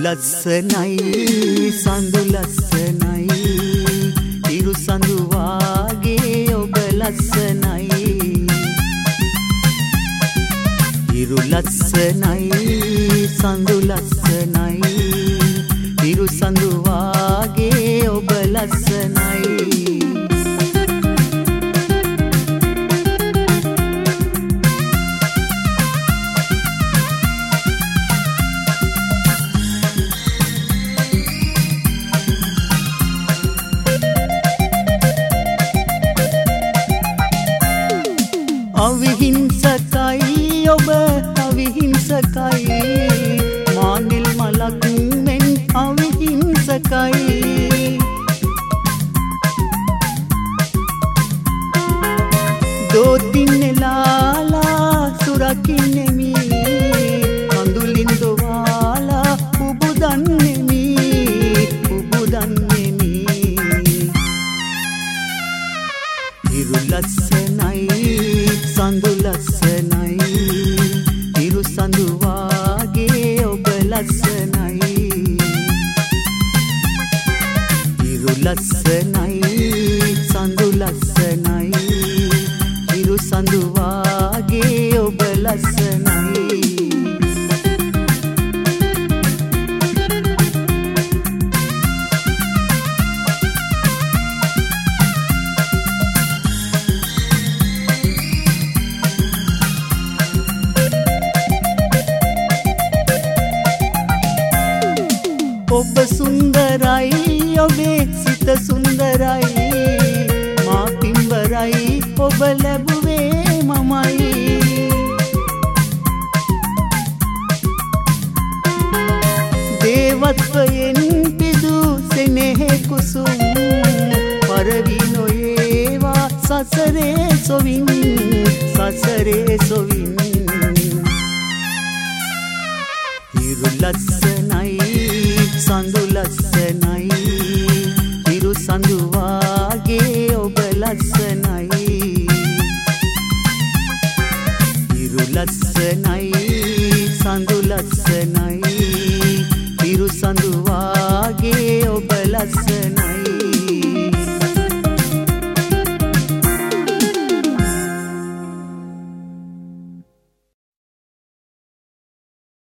ලස්සනයි සඳු ලස්සනයි ඉරු සඳු වාගේ ඔබ ලස්සනයි ඉරු ලස්සනයි සඳු ලස්සනයි ඉරු සඳු වාගේ ඔබ ලස්සනයි අවිහිංසකයි ඔබ අවිහිංසකයි මානෙල් මලක් මෙන් අවිහිංසකයි දෝතින්නෙලාලා සුරකින්නෙමි කඳුලින් දොවාලා උබුදන්නෙමි ඉරු ලස්සනයි සඳු ලස්සනයි ඉරු සඳු වාගේ ඔබ ලස්සනයි ඉරු ලස්සනයි සඳු ලස්සනයි ඉරු සඳු වාගේ ඔබ ලස්සනයි ඔබ සුන්දරයි ඔබේ සිත සුන්දරයි මා පින්වරයි ඔබ ලැබුවේ මමයි දේවත්වයෙන් පිදු සෙනෙහෙ කුසුම් පරවි නොයේවා සසරේ සොවින් ඉරු ලස්සනයි සඳු ලස්සනයි ඉරු සඳු වාගේ ඔබ ලස්සනයි ඉරු ලස්සනයි සඳු ලස්සනයි ඉරු සඳු වාගේ